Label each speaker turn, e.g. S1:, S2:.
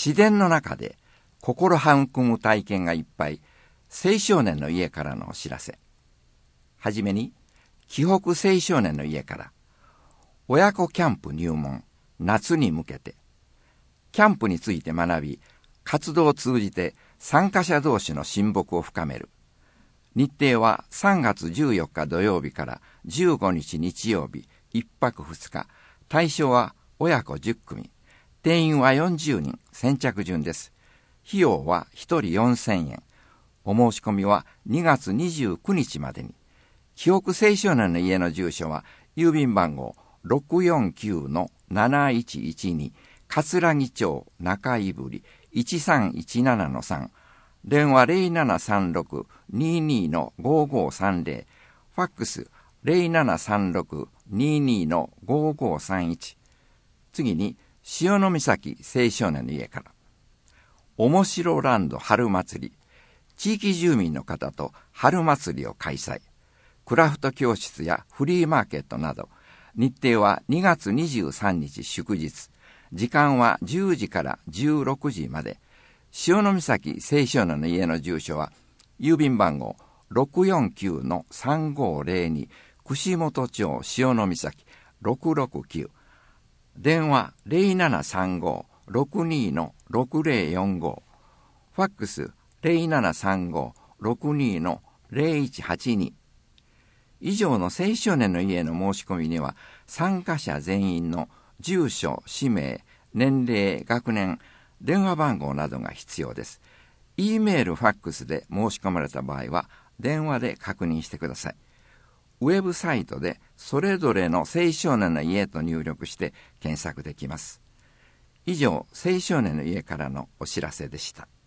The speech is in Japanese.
S1: 自然の中で心育む体験がいっぱい、青少年の家からのお知らせ。はじめに、紀北青少年の家から、親子キャンプ入門、夏に向けて、キャンプについて学び、活動を通じて参加者同士の親睦を深める。日程は3月14日土曜日から15日日曜日、1泊2日。対象は親子10組。定員は40人、先着順です。費用は1人4000円。お申し込みは2月29日までに。紀北青少年の家の住所は、郵便番号 649-7112、桂木町中井振 1317-3、電話 0736-22-5530、ファックス 0736-22-5531。次に、潮岬青少年の家から。面白ランド春祭り。地域住民の方と春祭りを開催。クラフト教室やフリーマーケットなど。日程は2月23日祝日。時間は10時から16時まで。潮岬青少年の家の住所は、郵便番号 649-3502、串本町潮岬669。電話 0735-62-6045。ファックス 0735-62-0182。以上の青少年の家への申し込みには、参加者全員の住所、氏名、年齢、学年、電話番号などが必要です。E メール、ファックスで申し込まれた場合は、電話で確認してください。ウェブサイトでそれぞれの青少年の家と入力して検索できます。以上、青少年の家からのお知らせでした。